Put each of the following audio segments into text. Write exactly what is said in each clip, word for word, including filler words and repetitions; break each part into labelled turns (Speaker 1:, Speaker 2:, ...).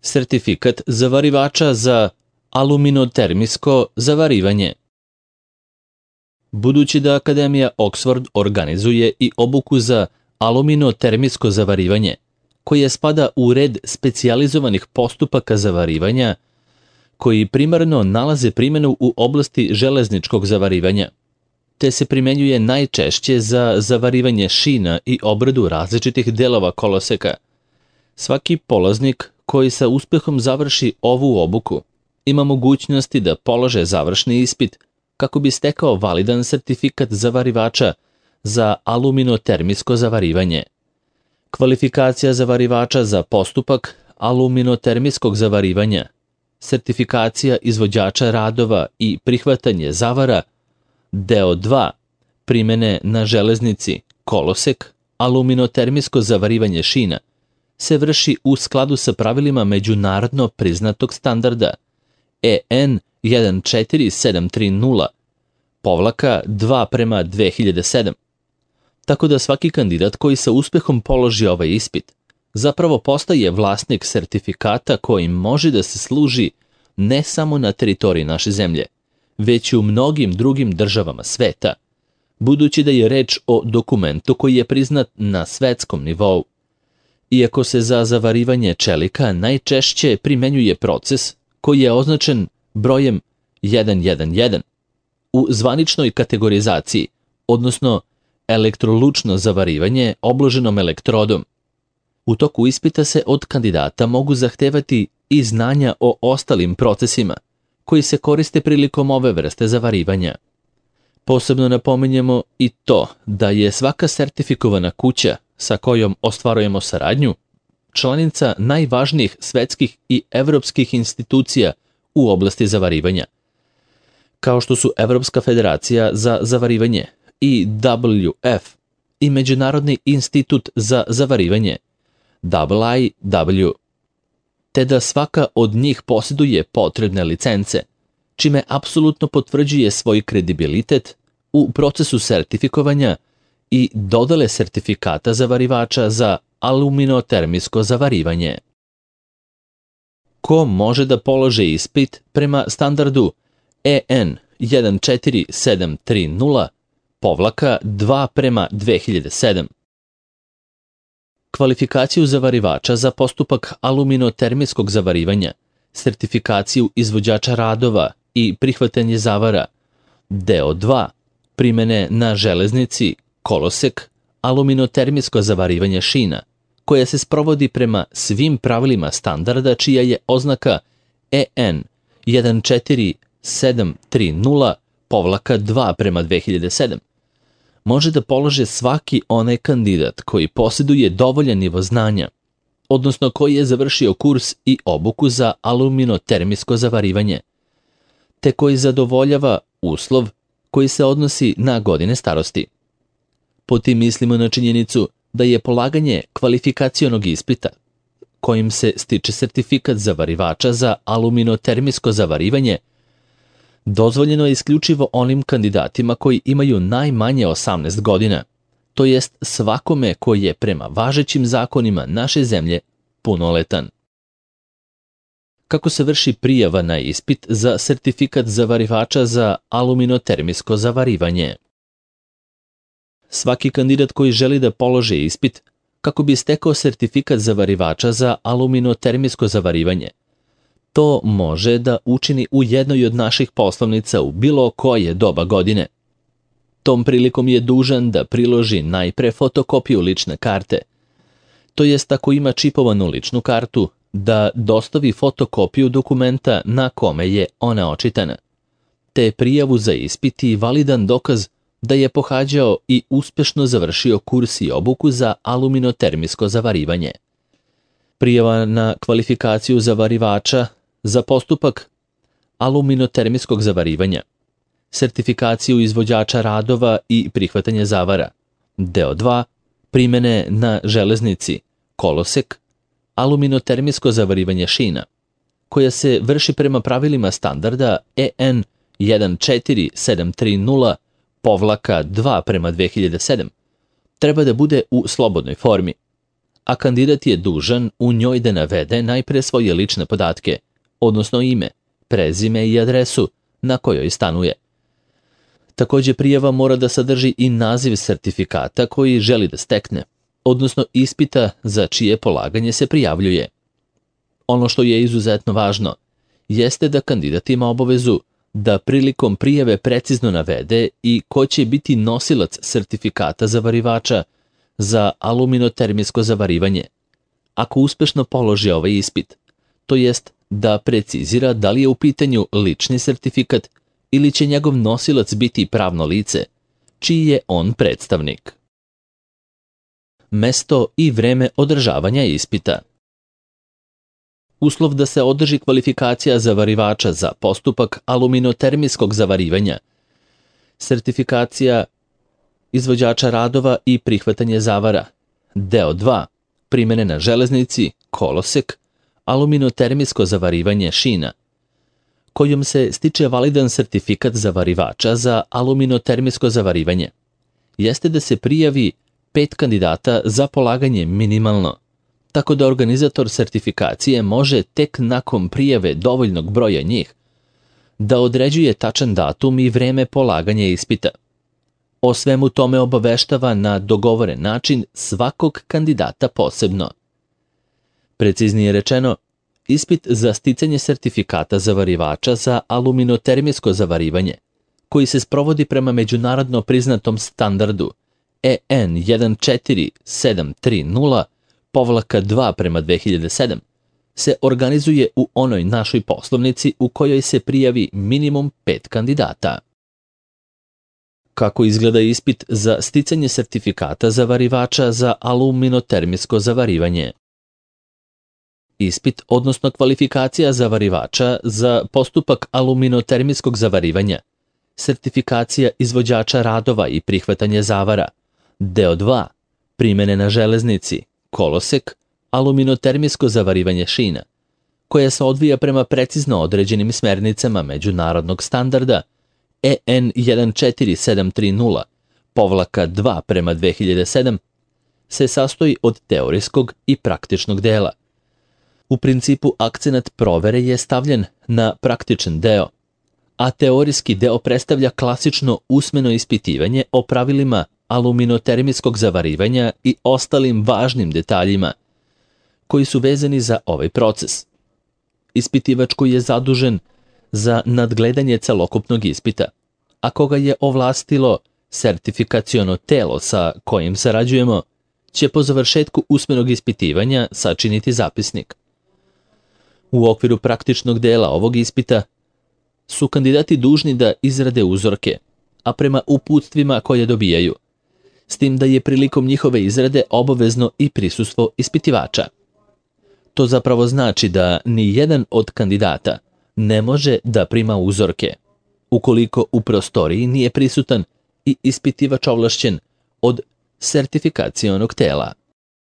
Speaker 1: Sertifikat zavarivača za aluminotermijsko zavarivanje. Budući da Akademija Oxford organizuje i obuku za aluminotermijsko zavarivanje, koje spada u red specijalizovanih postupaka zavarivanja, koji primarno nalaze primjenu u oblasti železničkog zavarivanja, te se primenjuje najčešće za zavarivanje šina i obradu različitih delova koloseka. Svaki polaznik koji sa uspehom završi ovu obuku ima mogućnosti da polože završni ispit kako bi stekao validan sertifikat zavarivača za aluminotermijsko zavarivanje. Kvalifikacija zavarivača za postupak aluminotermijskog zavarivanja, sertifikacija izvođača radova i prihvatanje zavara, deo dva, primene na železnici, kolosek, aluminotermijsko zavarivanje šina, se vrši u skladu sa pravilima međunarodno priznatog standarda E N jedan četiri sedam tri nula povlaka dva prema dve hiljade sedam. Tako da svaki kandidat koji sa uspehom položi ovaj ispit zapravo postaje vlasnik sertifikata kojim može da se služi ne samo na teritoriji naše zemlje, već i u mnogim drugim državama sveta, budući da je reč o dokumentu koji je priznat na svetskom nivou. Iako se za zavarivanje čelika najčešće primenjuje proces koji je označen brojem jedan jedan jedan, u zvaničnoj kategorizaciji, odnosno elektrolučno zavarivanje obloženom elektrodom. U toku ispita se od kandidata mogu zahtevati i znanja o ostalim procesima koji se koriste prilikom ove vrste zavarivanja. Posebno napominjemo i to da je svaka sertifikovana kuća sa kojom ostvarujemo saradnju članica najvažnijih svetskih i evropskih institucija u oblasti zavarivanja, kao što su Evropska federacija za zavarivanje I W F i Međunarodni institut za zavarivanje I I W, te da svaka od njih posjeduje potrebne licence, čime apsolutno potvrđuje svoj kredibilitet u procesu sertifikovanja i dodele sertifikata zavarivača za aluminotermijsko zavarivanje. Ko može da položi ispit prema standardu E N jedan četiri sedam tri nula povlaka dva prema dve hiljade sedam? Kvalifikaciju zavarivača za postupak aluminotermijskog zavarivanja, sertifikaciju izvođača radova i prihvatanje zavara, deo dva, primene na železnici, kolosek, aluminotermijsko zavarivanje šina, koja se sprovodi prema svim pravilima standarda čija je oznaka E N jedan četiri sedam tri nula povlaka dva prema dve hiljade sedam. Može da polože svaki onaj kandidat koji posjeduje dovoljan nivo znanja, odnosno koji je završio kurs i obuku za aluminotermijsko zavarivanje, te koji zadovoljava uslov koji se odnosi na godine starosti. Po tim mislimo na činjenicu da je polaganje kvalifikacionog ispita, kojim se stiče sertifikat zavarivača za aluminotermijsko zavarivanje, dozvoljeno je isključivo onim kandidatima koji imaju najmanje osamnaest godina, to jest svakome koji je prema važećim zakonima naše zemlje punoletan. Kako se vrši prijava na ispit za sertifikat zavarivača za aluminotermijsko zavarivanje? Svaki kandidat koji želi da položi ispit kako bi stekao sertifikat zavarivača za aluminotermijsko zavarivanje, to može da učini u jednoj od naših poslovnica u bilo koje doba godine. Tom prilikom je dužan da priloži najpre fotokopiju lične karte, to jest ako ima čipovanu ličnu kartu, da dostavi fotokopiju dokumenta na kome je ona očitana, te prijavu za ispit i validan dokaz da je pohađao i uspešno završio kurs i obuku za aluminotermijsko zavarivanje. Prijava na kvalifikaciju zavarivača za postupak aluminotermijskog zavarivanja, sertifikaciju izvođača radova i prihvatanje zavara, deo dva, primene na železnici, kolosek, aluminotermijsko zavarivanje šina, koja se vrši prema pravilima standarda E N jedan četiri sedam tri nula povlaka dva prema dve hiljade sedam, treba da bude u slobodnoj formi. a kandidat je dužan u njoj da navede najpre svoje lične podatke, odnosno ime, prezime i adresu na kojoj stanuje. Također prijava mora da sadrži i naziv sertifikata koji želi da stekne, odnosno ispita za čije polaganje se prijavljuje. Ono što je izuzetno važno jeste da kandidat ima obavezu da prilikom prijave precizno navede i ko će biti nosilac sertifikata zavarivača za aluminotermijsko zavarivanje, ako uspešno položi ovaj ispit, to jest da precizira da li je u pitanju lični sertifikat ili će njegov nosilac biti pravno lice, čiji je on predstavnik. Mesto i vreme održavanja ispita. Uslov da se održi kvalifikacija zavarivača za postupak aluminotermijskog zavarivanja, sertifikacija izvođača radova i prihvatanje zavara. Deo dva. Primene na železnici, kolosek, aluminotermijsko zavarivanje šina, kojom se stiče validan sertifikat zavarivača za aluminotermijsko zavarivanje, jeste da se prijavi pet kandidata za polaganje minimalno, tako da organizator sertifikacije može tek nakon prijave dovoljnog broja njih da određuje tačan datum i vreme polaganja ispita. O svemu tome obaveštava na dogovoren način svakog kandidata posebno. Preciznije rečeno, ispit za sticanje sertifikata zavarivača za aluminotermijsko zavarivanje, koji se sprovodi prema međunarodno priznatom standardu E N jedan četiri sedam tri nula dva prema dve hiljade sedam, se organizuje u onoj našoj poslovnici u kojoj se prijavi minimum pet kandidata. Kako izgleda ispit za sticanje sertifikata zavarivača za aluminotermijsko zavarivanje? Ispit, odnosno kvalifikacija zavarivača za postupak aluminotermijskog zavarivanja, sertifikacija izvođača radova i prihvatanje zavara. Deo dva. Primene na železnici, kolosek, aluminotermijsko zavarivanje šina, koja se odvija prema precizno određenim smernicama međunarodnog standarda E N jedan četiri sedam tri nula dva prema dve hiljade sedam, se sastoji od teorijskog i praktičnog dela. U principu akcenat provere je stavljen na praktičan deo, a teorijski deo predstavlja klasično usmeno ispitivanje o pravilima aluminotermijskog zavarivanja i ostalim važnim detaljima koji su vezani za ovaj proces. Ispitivač koji je zadužen za nadgledanje celokupnog ispita, a koga je ovlastilo sertifikaciono telo sa kojim sarađujemo, će po završetku usmenog ispitivanja sačiniti zapisnik. U okviru praktičnog dela ovog ispita su kandidati dužni da izrade uzorke, a prema uputstvima koje dobijaju, s tim da je prilikom njihove izrade obavezno i prisustvo ispitivača. To zapravo znači da ni jedan od kandidata ne može da prima uzorke, ukoliko u prostoriji nije prisutan i ispitivač ovlašćen od sertifikacionog tela.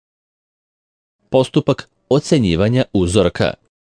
Speaker 1: Postupak ocenjivanja uzorka.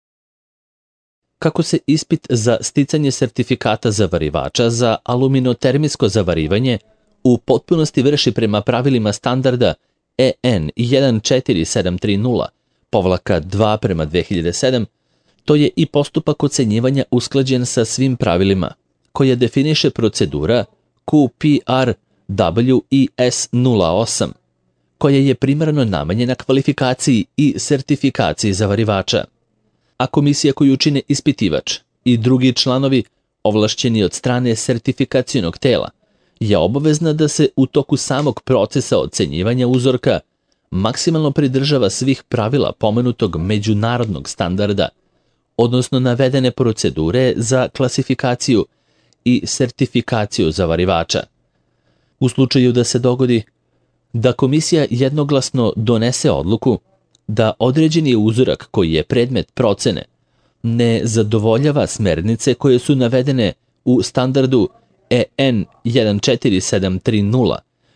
Speaker 1: Kako se ispit za sticanje sertifikata zavarivača za aluminotermijsko zavarivanje u potpunosti vrši prema pravilima standarda E N jedan četiri sedam tri nula dva prema dve hiljade sedam, to je i postupak ocenjivanja usklađen sa svim pravilima, koja definiše procedura Q P R W I S nula osam, koja je primarno namenjena kvalifikaciji i sertifikaciji zavarivača. A komisija koju čine ispitivač i drugi članovi ovlašćeni od strane sertifikacionog tela je obavezna da se u toku samog procesa ocenjivanja uzorka maksimalno pridržava svih pravila pomenutog međunarodnog standarda, odnosno navedene procedure za klasifikaciju i sertifikaciju zavarivača. U slučaju da se dogodi da komisija jednoglasno donese odluku da određeni uzorak koji je predmet procene ne zadovoljava smernice koje su navedene u standardu E N jedan četiri sedam tri nula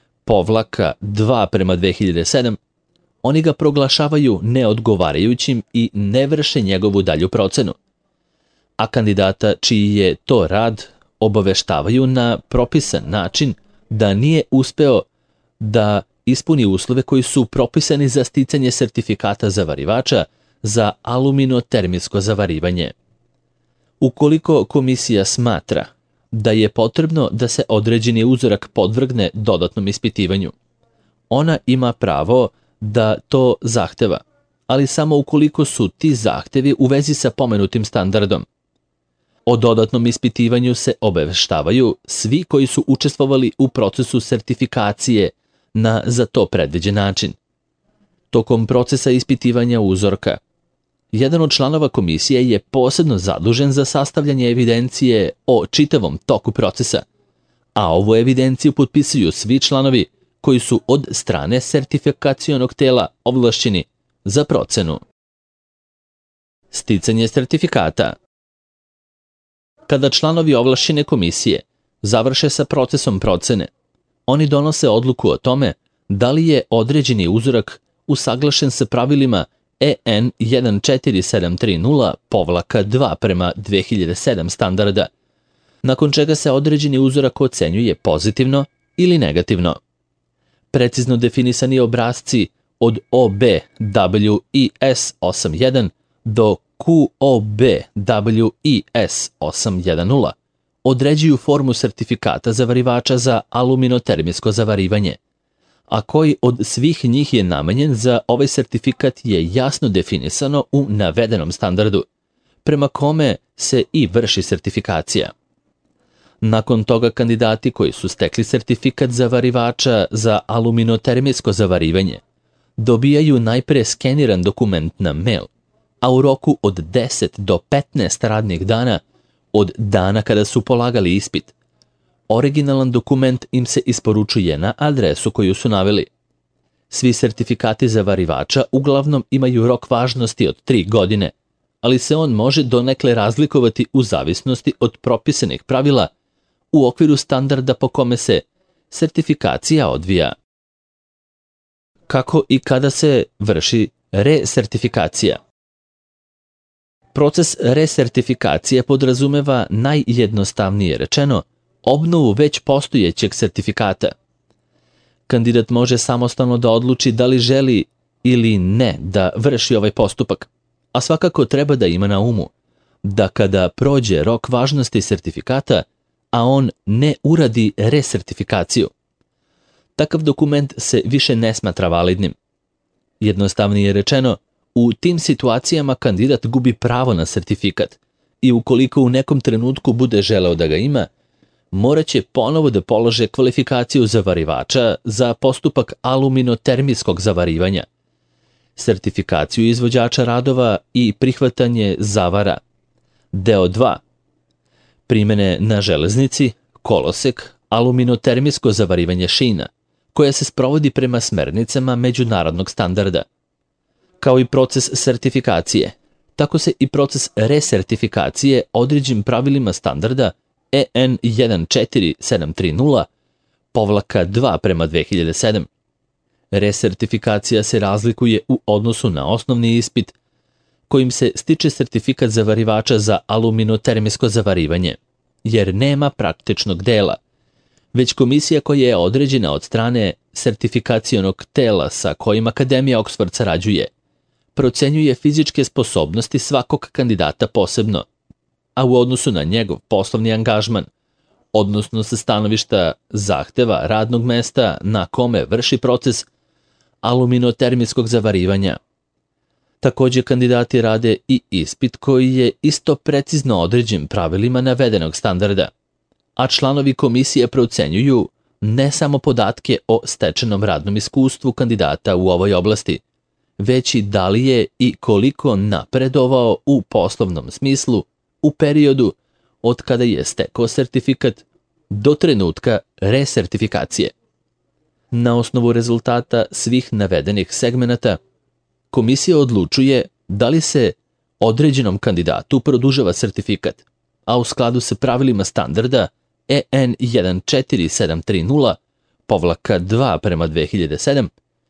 Speaker 1: dva prema dve hiljade sedam, oni ga proglašavaju neodgovarajućim i ne vrše njegovu dalju procenu, a kandidata čiji je to rad obaveštavaju na propisan način da nije uspeo da ispuni uslove koji su propisani za sticanje sertifikata zavarivača za aluminotermijsko zavarivanje. Ukoliko komisija smatra da je potrebno da se određeni uzorak podvrgne dodatnom ispitivanju, ona ima pravo da to zahteva, ali samo ukoliko su ti zahtevi u vezi sa pomenutim standardom. O dodatnom ispitivanju se obaveštavaju svi koji su učestvovali u procesu sertifikacije na za to predviđen način. Tokom procesa ispitivanja uzorka, jedan od članova komisije je posebno zadužen za sastavljanje evidencije o čitavom toku procesa, a ovu evidenciju potpisuju svi članovi koji su od strane sertifikacionog tela ovlašćeni za procenu. Sticanje sertifikata. Kada članovi ovlašćene komisije završe sa procesom procene, oni donose odluku o tome da li je određeni uzorak usaglašen sa pravilima E N jedan četiri sedam tri nula dva prema dve hiljade sedam standarda, nakon čega se određeni uzorak ocenjuje pozitivno ili negativno. Precizno definisani obrasci od O B W I S osam jedan do Q O B W I S osam jedan nula određuju formu sertifikata zavarivača za aluminotermijsko zavarivanje, a koji od svih njih je namenjen za ovaj sertifikat je jasno definisano u navedenom standardu, prema kome se i vrši sertifikacija. Nakon toga kandidati koji su stekli sertifikat zavarivača za aluminotermijsko zavarivanje dobijaju najpre skeniran dokument na mail, a u roku od deset do petnaest radnih dana od dana kada su polagali ispit, originalan dokument im se isporučuje na adresu koju su naveli. Svi sertifikati zavarivača uglavnom imaju rok važnosti od tri godine, ali se on može donekle razlikovati u zavisnosti od propisanih pravila u okviru standarda po kome se sertifikacija odvija. Kako i kada se vrši resertifikacija? Proces resertifikacije podrazumeva najjednostavnije rečeno obnovu već postojećeg sertifikata. Kandidat može samostalno da odluči da li želi ili ne da vrši ovaj postupak, a svakako treba da ima na umu da kada prođe rok važnosti sertifikata, a on ne uradi resertifikaciju, takav dokument se više ne smatra validnim. Jednostavnije rečeno, u tim situacijama kandidat gubi pravo na sertifikat i ukoliko u nekom trenutku bude želeo da ga ima, morat će ponovo da polože kvalifikaciju zavarivača za postupak aluminotermijskog zavarivanja, sertifikaciju izvođača radova i prihvatanje zavara. Deo dva. Primene na železnici, kolosek, aluminotermijsko zavarivanje šina, koja se sprovodi prema smernicama međunarodnog standarda. Kao i proces sertifikacije, tako se i proces resertifikacije određenim pravilima standarda E N jedan četiri sedam tri nula dva prema dve hiljade sedam. Resertifikacija se razlikuje u odnosu na osnovni ispit, kojim se stiče sertifikat zavarivača za aluminotermijsko zavarivanje, jer nema praktičnog dela, već komisija koja je određena od strane sertifikacionog tela sa kojim Akademija Oxford sarađuje, procenjuje fizičke sposobnosti svakog kandidata posebno, a u odnosu na njegov poslovni angažman, odnosno sa stanovišta zahteva radnog mesta na kome vrši proces aluminotermijskog zavarivanja. Također kandidati rade i ispit koji je isto precizno određen pravilima navedenog standarda, a članovi komisije procenjuju ne samo podatke o stečenom radnom iskustvu kandidata u ovoj oblasti, već i da li je i koliko napredovao u poslovnom smislu u periodu od kada je stekao sertifikat do trenutka resertifikacije. Na osnovu rezultata svih navedenih segmenata, komisija odlučuje da li se određenom kandidatu produžava sertifikat, a u skladu sa pravilima standarda E N jedan četiri sedam tri nula dva prema dve hiljade sedam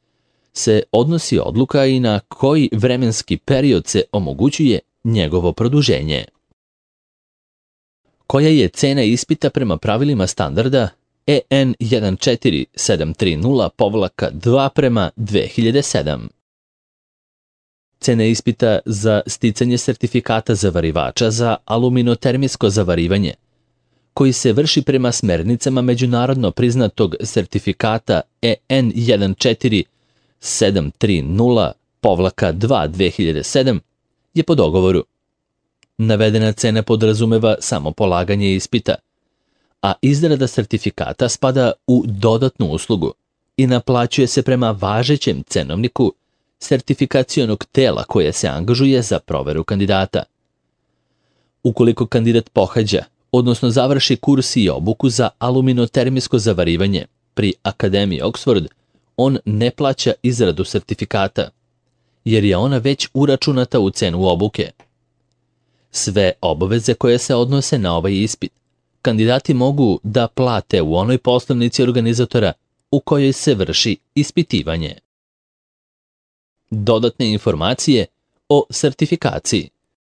Speaker 1: se odnosi odluka i na koji vremenski period se omogućuje njegovo produženje. Koja je cena ispita prema pravilima standarda E N jedan četiri sedam tri nula dva prema dve hiljade sedam. Cena ispita za sticanje sertifikata zavarivača za aluminotermijsko zavarivanje, koji se vrši prema smernicama međunarodno priznatog sertifikata E N jedan četiri sedam tri nula dva dve hiljade sedam, je po dogovoru. Navedena cena podrazumeva samo polaganje ispita, a izrada sertifikata spada u dodatnu uslugu i naplaćuje se prema važećem cenovniku sertifikacionog tela koje se angažuje za proveru kandidata. Ukoliko kandidat pohađa, odnosno završi kurs i obuku za aluminotermijsko zavarivanje pri Akademiji Oxford, on ne plaća izradu sertifikata, jer je ona već uračunata u cenu obuke. Sve obaveze koje se odnose na ovaj ispit kandidati mogu da plate u onoj poslovnici organizatora u kojoj se vrši ispitivanje. Dodatne informacije o sertifikaciji.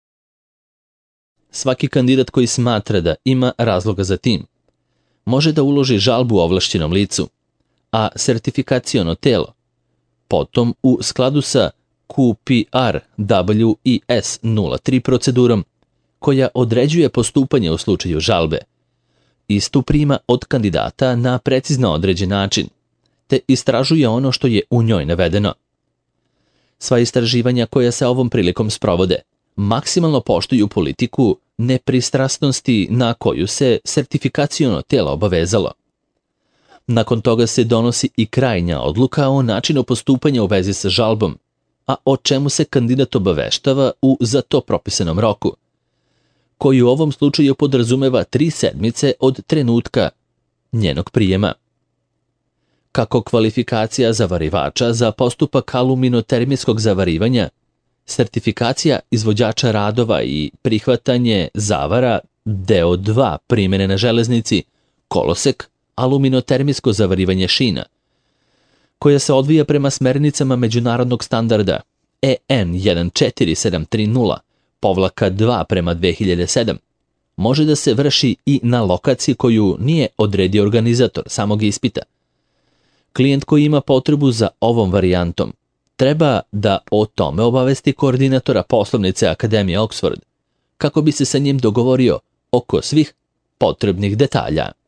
Speaker 1: Svaki kandidat koji smatra da ima razloga za tim može da uloži žalbu ovlašćenom licu, a sertifikaciono telo potom u skladu sa Q P R W I S nula tri procedurom, koja određuje postupanje u slučaju žalbe, istu prima od kandidata na precizno određen način, te istražuje ono što je u njoj navedeno. Sva istraživanja koja se ovom prilikom sprovode maksimalno poštuju politiku nepristrasnosti na koju se sertifikaciono telo obavezalo. Nakon toga se donosi i krajnja odluka o načinu postupanja u vezi sa žalbom, a o čemu se kandidat obaveštava u za to propisanom roku, koji u ovom slučaju podrazumeva tri sedmice od trenutka njenog prijema. Kako kvalifikacija zavarivača za postupak aluminotermijskog zavarivanja, sertifikacija izvođača radova i prihvatanje zavara deo dva primjene na železnici, kolosek, aluminotermijsko zavarivanje šina, koja se odvija prema smernicama međunarodnog standarda E N jedan četiri sedam tri nula dva prema dve hiljade sedam, može da se vrši i na lokaciji koju nije odredio organizator samog ispita. Klijent koji ima potrebu za ovom varijantom treba da o tome obavesti koordinatora poslovnice Akademije Oxford, kako bi se sa njim dogovorio oko svih potrebnih detalja.